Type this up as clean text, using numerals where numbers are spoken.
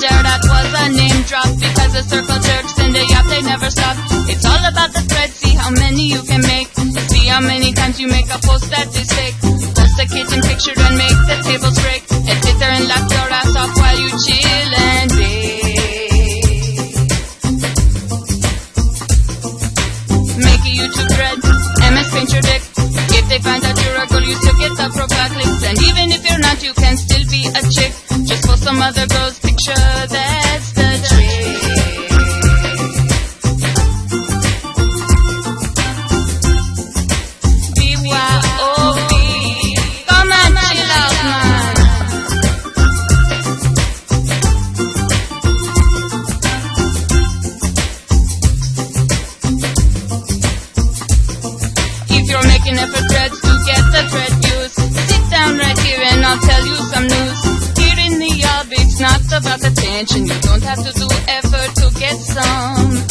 there, that was a name drop, because the circle jerks and the yap, they never stop. It's all about the thread, see how many you can make. See how many times you make a post that is fake. Post a kitchen picture and make the tables break. And sit there and laugh your ass off while you chill and bake. Make a YouTube thread, MS Paint your dick. If they find out you're a girl, you still get the profile clicks. And even if you're not, you can still be a chick. Just post some other girl's picture, that's the trick. BYOB, come and chill out, man. If you're making effort threads to get the thread views, sit down right here and I'll tell you some news. Here in the Yab, it's not about attention. You don't have to do effort to get some.